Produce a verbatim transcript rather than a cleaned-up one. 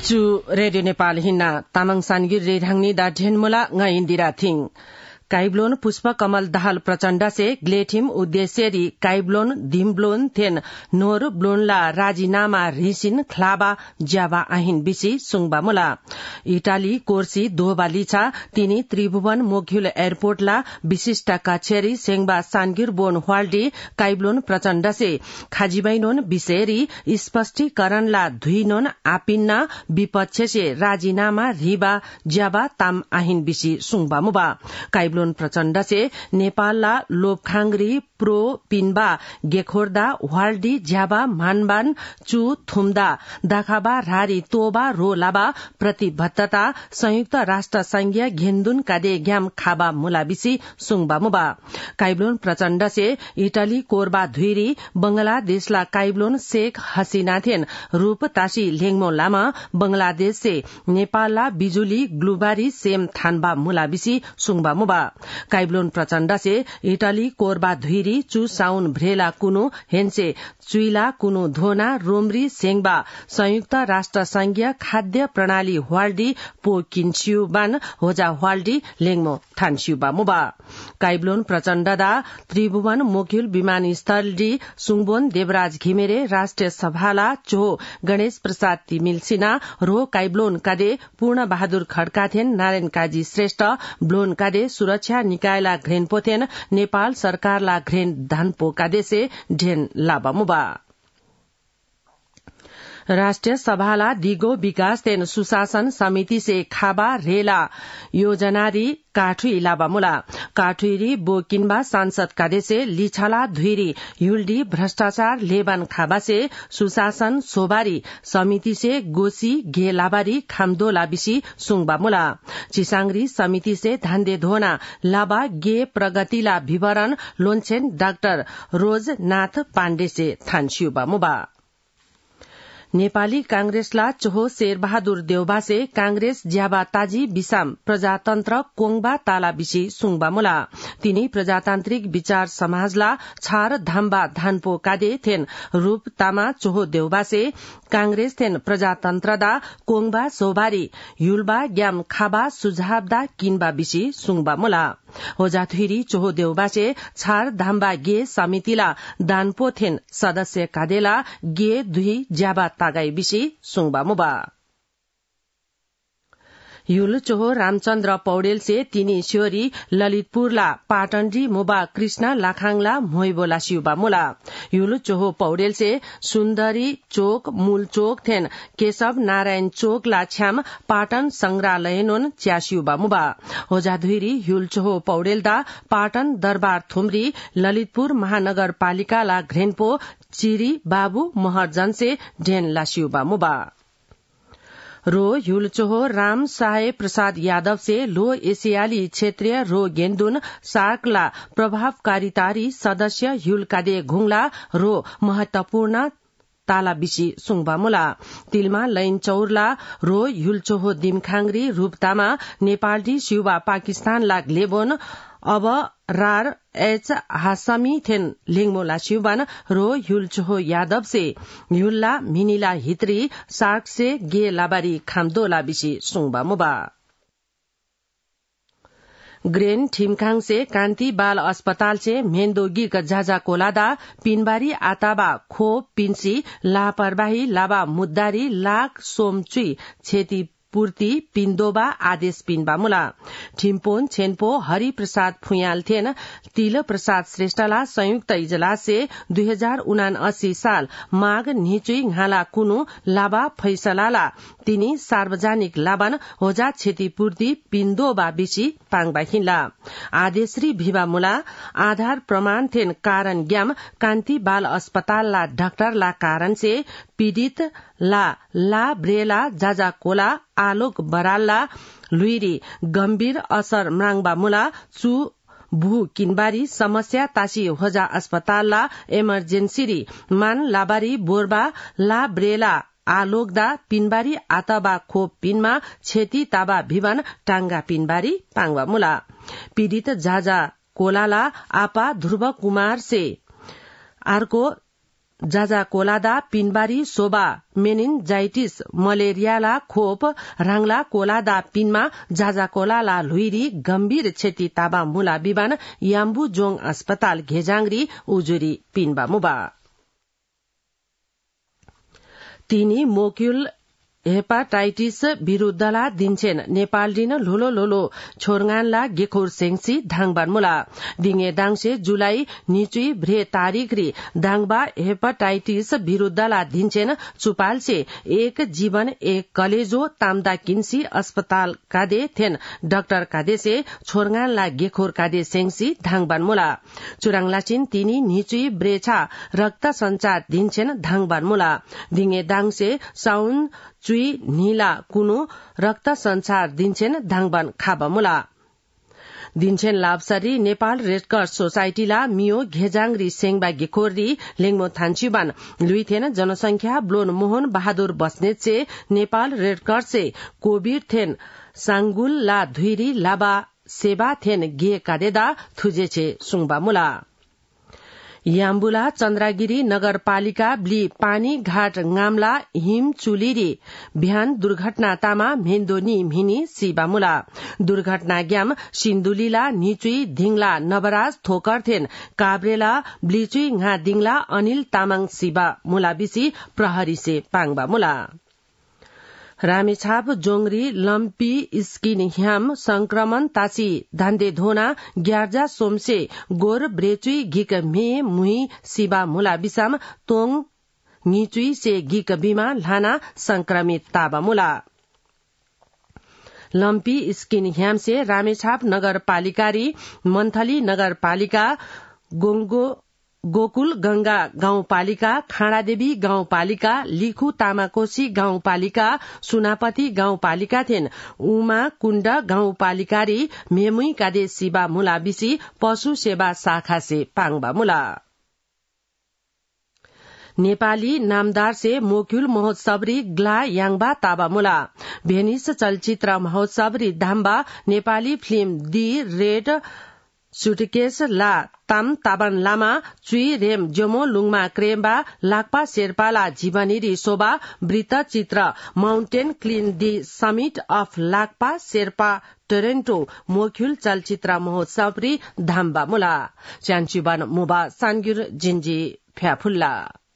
चु रेडियो नेपाल हिन्ना तामाङ सानगिर रेढाङनी दा ढेनमुला ngai इन्दिरा थिङ काइब्लोन पुष्प कमल दाहाल प्रचण्ड से ग्लेठिम उद्देश्यरी काइब्लोन दिमब्लोन थेन नोर ब्लोनला राजीनामा रिसिन ख्लाबा ज्याबा आहिन बिसी सुङबा मुला इटाली कोर्सी दोहबा लिछा तिनी त्रिभुवन मोघ्युल एयरपोर्टला विशिष्ट कचेरी सेंगबा सानगिर बोन हवाल्डी काइब्लोन प्रचण्ड से खाजिबैनोन विषयरी स्पष्टीकरणला धुइनोन आपिन्ना विपक्ष से राजीनामा रिबा ज्याबा ताम आहिन बिसी सुङबा मुबा काइब्लोन प्रचण्ड से नेपालला लोपखांगरी प्रो पिनबा गेखोर्दा हवाल्डी ज्याबा मानबान चु थुम्दा दाखाबा रारी तोबा रो लाबा प्रतिबद्धता संयुक्त राष्ट्र संघीय घेन्दुन कादे ग्याम खाबा मुलाबिसी सुङबा मुबा काइब्लोन प्रचण्ड से इटली कोरबा धुइरी बंगलादेशला काइब्लोन शेख हसीना थेन रूप तासी लेङमो लामा बंगलादेश से नेपालला बिजुली ग्लुबारी सेम थानबा मुलाबिसी सुङबा मुबा काइब्लोन प्रचण्ड से इटली कोरबा धुइरी चु साउन भ्रेला कुनु हेन्से चुइला कुनु धोना रोमरी सेंगबा संयुक्त राष्ट्र संघीय खाद्य प्रणाली हवाल्डी पो किन्स्युबान होजा हवाल्डी लेङमो थान्स्युबा मुबा काइब्लोन प्रचण्ड दा त्रिभुवन मोघ्युल विमानस्थल डी सुङबोन देवराज घिमिरे राष्ट्रिय सभाला चो गणेश प्रसाद तिमिल सिन्हा रो काइब्लोन कादे पूर्ण बहादुर खड्काथेन नारायण काजी श्रेष्ठ ब्लोन कादे सुरक्षा निकायला घ्रेन पोथेन नेपाल सरकारला घ्रेन धानपो कादे से ढेन लाबा मुबा राष्ट्रिय सभाला दिगो विकास तेन सुशासन समिति से खाबा रेला योजनारी काठुई लाबा मुला काठुईरी बोकिनबा सांसद कादे से लिछाला धुइरी युल्डी भ्रष्टाचार लेबान खाबा से सुशासन सोबारी समिति से गोसी गे लाबारी खामदो लाबिसी सुङबा मुला चिसाङरी समिति से धान्दे धोना लाबा गे प्रगतिला विवरण लोन्छेन डाक्टर रोजनाथ पाण्डे से थान्स्युबा मुबा नेपाली कांग्रेसला चोहो शेरबहादुर देउबा से कांग्रेस ज्याबा ताजी बिसाम प्रजातन्त्र कोङबा ताला बिसी सुङबा मुला तिनी प्रजातान्त्रिक विचार समाजला छार धाम्बा धानपो कादे थेन रूप तामा चोहो देउबा से कांग्रेस थेन प्रजातन्त्र दा कोङबा सोबारी युलबा ग्याम खाबा सुझावदा किनबा बिसी सुङबा मुला होजाथुरी चोहो देउबा से छार धाम्बा गे समितिला दानपो थेन सदस्य कादेला गे दुई ज्याबा तागाई बिसी सुङबा मुबा युल चोहो रामचन्द्र पौडेल से तिनी स्योरी ललितपुरला पाटनजी मुबा कृष्ण लाखाङला मोइबोला सिउबा मुला युल चोहो पौडेल से सुन्दरी चोक मूल चोक थेन केशव नारायण चोक ला छ्याम पाटन संग्रहालयनोन च्यासिउबा मुबा होजाधुरी युल चोहो पौडेल दा पाटन दरबार थुमरी ललितपुर महानगरपालिका ला घ्रेनपो चिरी बाबु महर्जन से ढेन लासिउबा मुबा रो युलचोहो राम साहे प्रसाद यादव से लो एशियाली क्षेत्रीय रो गेन्दुन सार्कला प्रभावकारितारी सदस्य युलकादे घुङला रो महत्वपूर्ण ताला बिसी सुङबा मुला तिलमा लैन चौरला रो युलचोहो दिमखाङरी रूपतामा नेपालडी सिउबा पाकिस्तान लाग लेबोन अब रार एच हासमी थेन लिङमोला सिउबान रो युलचोहो यादव से युल्ला मिनिला हित्री सार्क से गे लाबारी खामदोला बिसी सुङबा मुबा ग्रेन ठिमखाङ से कान्ति बाल अस्पताल से मेन्दोगी झाझा कोलादा पिनबारी आताबा खो पिन्सी लापरवाही लाबा मुद्दारी लाख सोमचुई क्षति पूर्ति पिन्दोबा आदेश पिनबा मुला ठिम्पोन छेनपो हरि प्रसाद फुयाल थेन तिल प्रसाद श्रेष्ठला संयुक्त इजलास से दुई हजार उनासी साल माघ निचुई घाला कुनु लाबा फैसलाला तिनी सार्वजनिक लाबान होजा क्षतिपूर्ति पिन्दोबा बिसी पाङबा हिन्ला आदेशरी भिबा मुला आधार प्रमाण थेन कारण ग्याम कान्ति बाल अस्पताल ला डाक्टर ला कारण से पीड़ित ला ला ब्रेला जाजा कोला आलोक बरालला लुइरी गम्भीर असर म्राङबा मुला चु भू किनबारी समस्या तासी होजा अस्पतालला इमर्जेन्सी मान लाबारी बोरबा ला ब्रेला आलोकदा पिनबारी आतबा खोप पिनमा क्षति ताबा भिवन टांगा पिनबारी पाङबा मुला पीड़ित जाजा कोलाला आपा ध्रुव कुमार से अर्को जाजा कोलादा पिनबारी सोबा मेनिन्जाइटिस मलेरियाला खोप राङला कोलादा पिनमा जाजा कोलाला लुइरी गम्भीर क्षति ताबा मुला बिबान याम्बु जोङ अस्पताल घेजाङ्री उजुरी पिनबा मुबा तिनी मोक्युल हेपाटाइटिस विरूद्धला दिन्छेन नेपाल दिन लोलो लोलो छोरगानला गेखोर सेंसी धाङबान मुला दिङे दाङसे जुलाई निचुई भ्रे तारिखरी दाङबा हेपाटाइटिस विरूद्धला दिन्छेन चुपालसे एक जीवन एक कलेजो तामदा किन्सी अस्पताल कादे थेन डाक्टर कादेसे छोरगानला गेखोर कादे सेंसी धाङबान मुला चुराङलाचिन तिनी निचुई ब्रेछा रक्त संचार दिन्छेन धाङबान मुला दिङे दाङसे साउन चुई नीला कुनु रक्त संचार दिन्छेन धाङबान खाबा मुला दिन्छेन लाभसरी नेपाल रेडक्रस सोसाइटीला मियो घेजाङ्री सेङबा गेखोरी लेङमो थान्चुबान लुइथेन जनसंख्या ब्लोन मोहन बहादुर बस्नेत से नेपाल रेडक्रस से कोविड थेन सांगुल ला धुइरी लाबा सेवा थेन गे कादेदा थुजेछे सुङबा मुला याम्बुला चन्द्रागिरी नगरपालिका ब्ली पानी घाट गामला हिम चुलिरी बिहान दुर्घटना तामा मेन्दोनी मिनी सिबामुला दुर्घटना ग्याम सिन्धुलीला निचुई धिङला नवराज थोकरथेन काभ्रेला ब्लिचुई घा दिङला अनिल तामाङ सिबा मुला बिसी प्रहरी से पाङबा मुला रामेछाप जोंगरी लम्पी स्किन ह्याम संक्रमण तासी धान्दे धोना ग्यार्जा सोमसे गोर ब्रेचुई गिक मे मुही सिबा मुला बिसाम तोङ निचुई से गिक बिमा लाना संक्रमित ताबा मुला लम्पी स्किन ह्याम से रामेछाप नगरपालिकारी मन्थली नगरपालिका गोंगो गोकुल गंगा गाउँपालिका खाँडादेवी गाउँपालिका लिखु तामाकोशी गाउँपालिका सुनापति गाउँपालिका थेन उमा कुण्ड गाउँपालिकारी मेमुई कादे सिबा मुला बिसी पशु सेवा शाखा से पाङबा मुला नेपाली नामदार से मोक्युल महोत्सवरी ग्ला याङबा ताबा मुला भेनिस चलचित्र महोत्सवरी धाम्बा Nepali film the red suitcase ला ताम ताबन लामा चुई रेम जोमो लुङमा क्रेम्बा लाक्पा शेर्पाला जीवनीरी शोभा वृत्त चित्र mountain queen the summit of Lakpa Sherpa Toronto मोक्युल चलचित्र महोत्सवरी धाम्बा मुला च्यान्चुबान मुबा सान्गुर जिन्जी फ्याफुल्ला